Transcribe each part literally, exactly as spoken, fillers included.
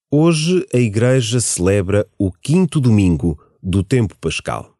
Hoje a Igreja celebra o quinto domingo do tempo pascal.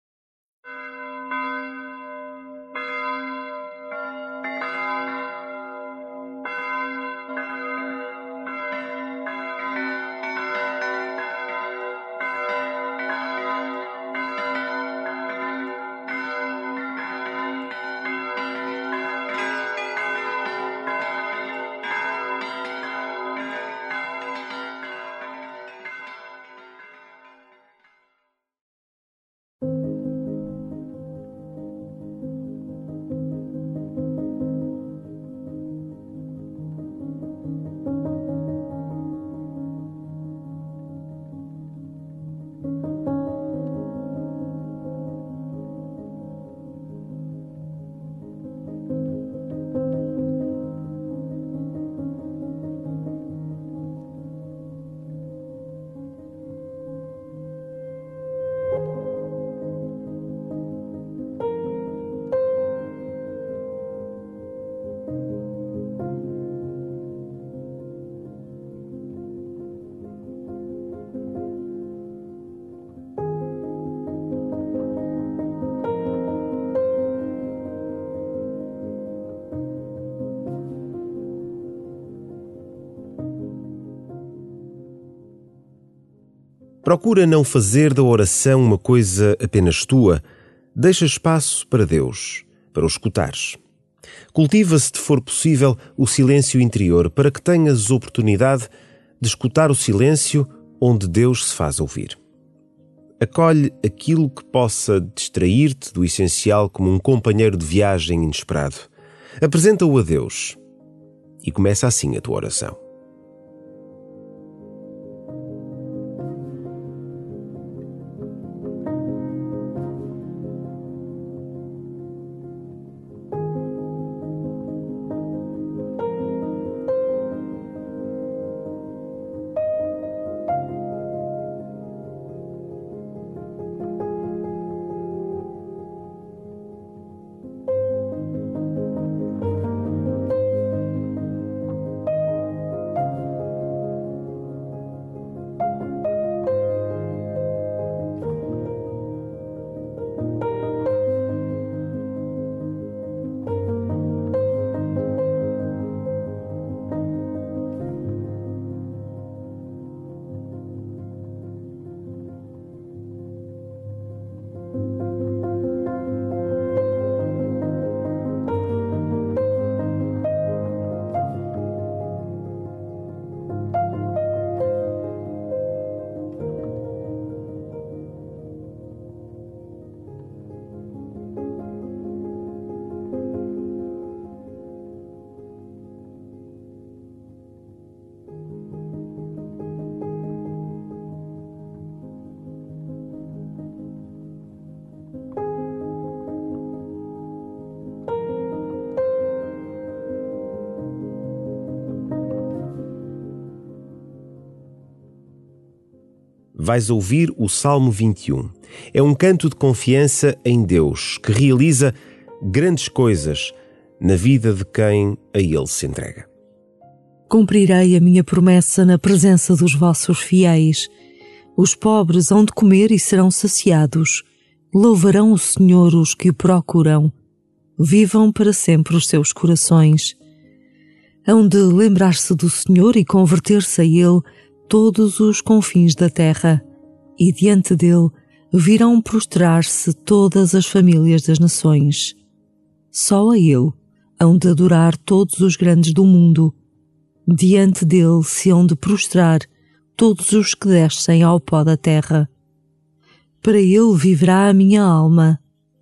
Procura não fazer da oração uma coisa apenas tua. Deixa espaço para Deus, para o escutares. Cultiva, se te for possível, o silêncio interior para que tenhas oportunidade de escutar o silêncio onde Deus se faz ouvir. Acolhe aquilo que possa distrair-te do essencial como um companheiro de viagem inesperado. Apresenta-o a Deus e começa assim a tua oração. Vais ouvir o Salmo vinte e um. É um canto de confiança em Deus, que realiza grandes coisas na vida de quem a Ele se entrega. Cumprirei a minha promessa na presença dos vossos fiéis. Os pobres hão de comer e serão saciados. Louvarão o Senhor os que o procuram. Vivam para sempre os seus corações. Hão de lembrar-se do Senhor e converter-se a Ele todos os confins da terra, e diante dele virão prostrar-se todas as famílias das nações. Só a ele hão de adorar todos os grandes do mundo. Diante dele se hão de prostrar todos os que descem ao pó da terra. Para ele viverá a minha alma.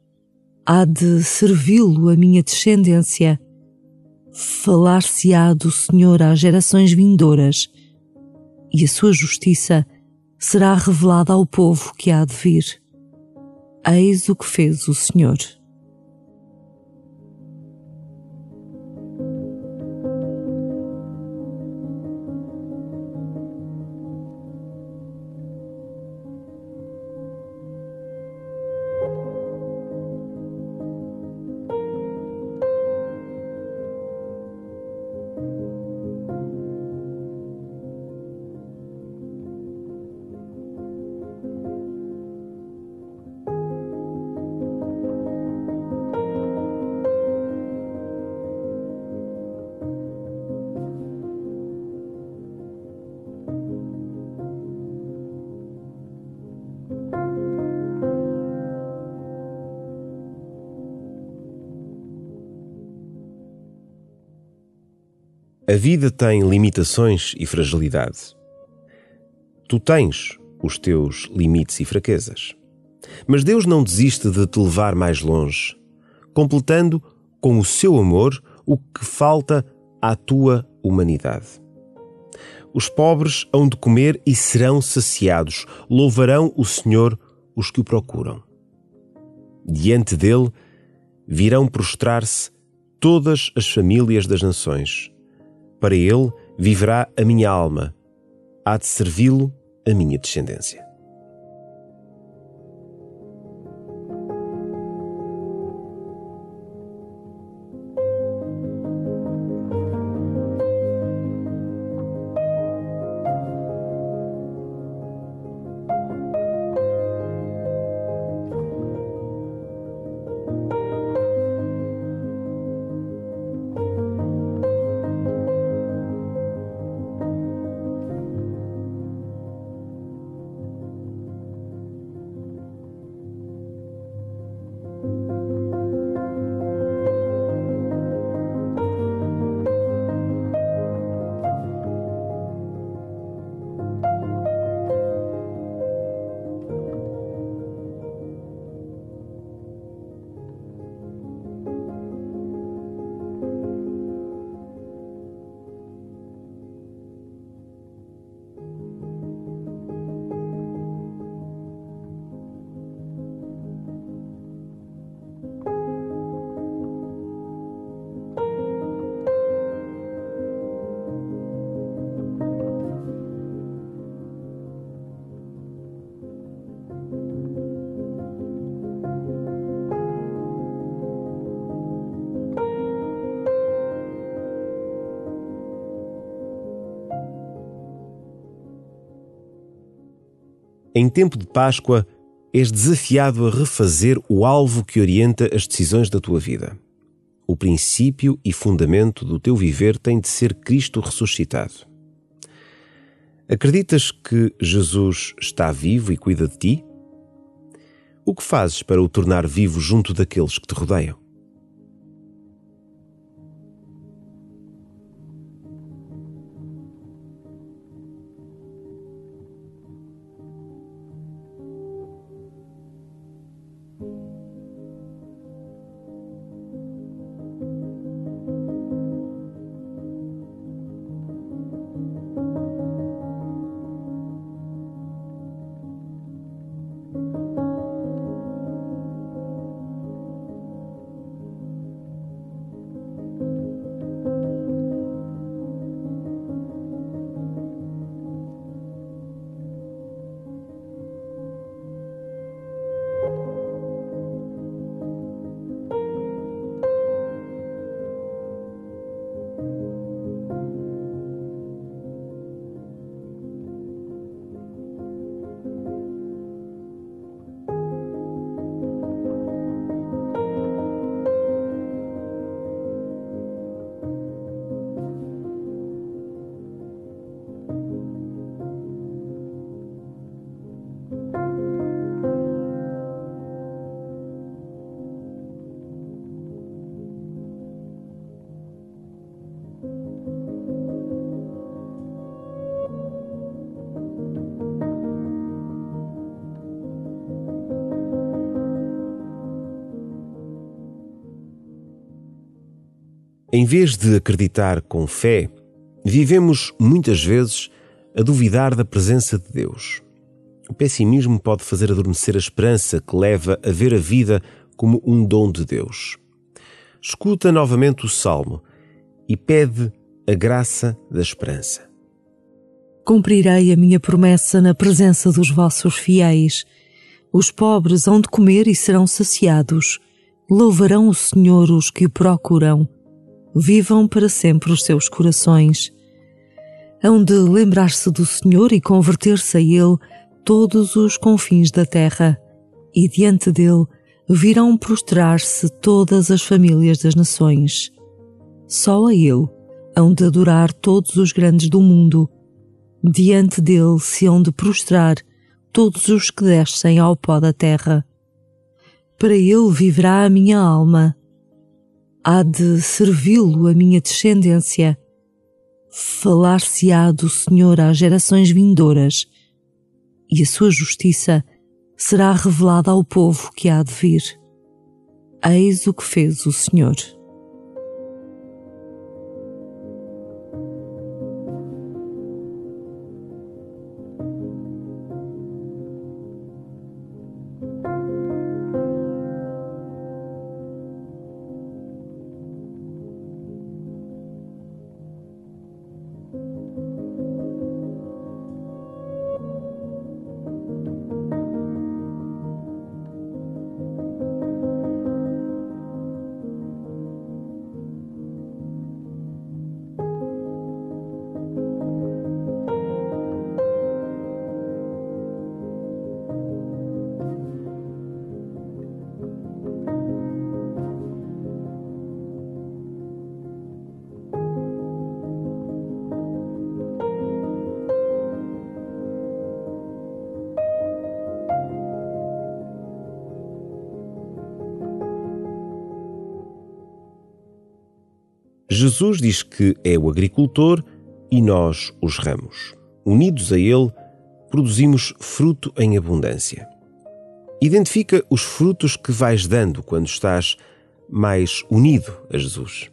Há de servi-lo a minha descendência. Falar-se-á do Senhor às gerações vindouras, e a sua justiça será revelada ao povo que há de vir. Eis o que fez o Senhor. A vida tem limitações e fragilidade. Tu tens os teus limites e fraquezas. Mas Deus não desiste de te levar mais longe, completando com o seu amor o que falta à tua humanidade. Os pobres hão de comer e serão saciados, louvarão o Senhor os que o procuram. Diante dele virão prostrar-se todas as famílias das nações. Para ele viverá a minha alma, há de servi-lo a minha descendência. Em tempo de Páscoa, és desafiado a refazer o alvo que orienta as decisões da tua vida. O princípio e fundamento do teu viver tem de ser Cristo ressuscitado. Acreditas que Jesus está vivo e cuida de ti? O que fazes para o tornar vivo junto daqueles que te rodeiam? Em vez de acreditar com fé, vivemos muitas vezes a duvidar da presença de Deus. O pessimismo pode fazer adormecer a esperança que leva a ver a vida como um dom de Deus. Escuta novamente o Salmo e pede a graça da esperança. Cumprirei a minha promessa na presença dos vossos fiéis. Os pobres hão de comer e serão saciados. Louvarão o Senhor os que o procuram. Vivam para sempre os seus corações. Hão de lembrar-se do Senhor e converter-se a Ele todos os confins da terra, e diante dele virão prostrar-se todas as famílias das nações. Só a Ele hão de adorar todos os grandes do mundo. Diante dele se hão de prostrar todos os que descem ao pó da terra. Para Ele viverá a minha alma. Há de servi-lo a minha descendência. falar-se-á do Senhor às gerações vindouras, e a sua justiça será revelada ao povo que há de vir. Eis o que fez o Senhor. Jesus diz que é o agricultor e nós os ramos. Unidos a Ele, produzimos fruto em abundância. Identifica os frutos que vais dando quando estás mais unido a Jesus.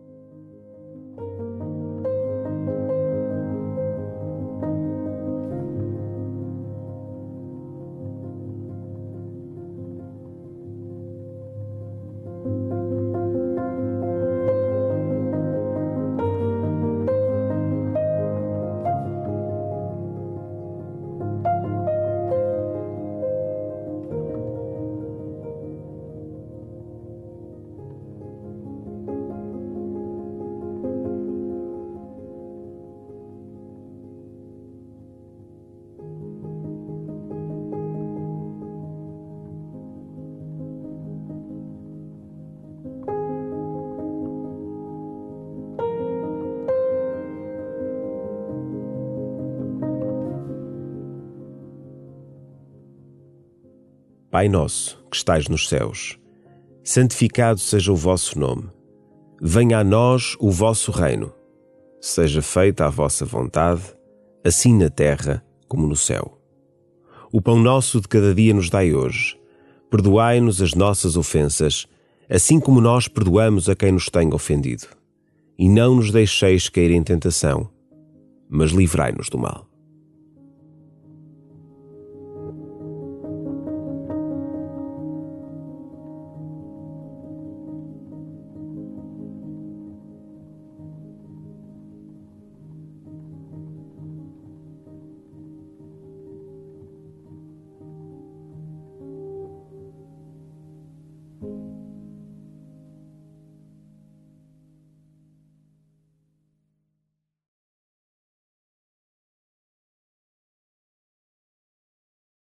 Pai nosso, que estais nos céus, santificado seja o vosso nome. Venha a nós o vosso reino. Seja feita a vossa vontade, assim na terra como no céu. O pão nosso de cada dia nos dai hoje. Perdoai-nos as nossas ofensas, assim como nós perdoamos a quem nos tem ofendido. E não nos deixeis cair em tentação, mas livrai-nos do mal.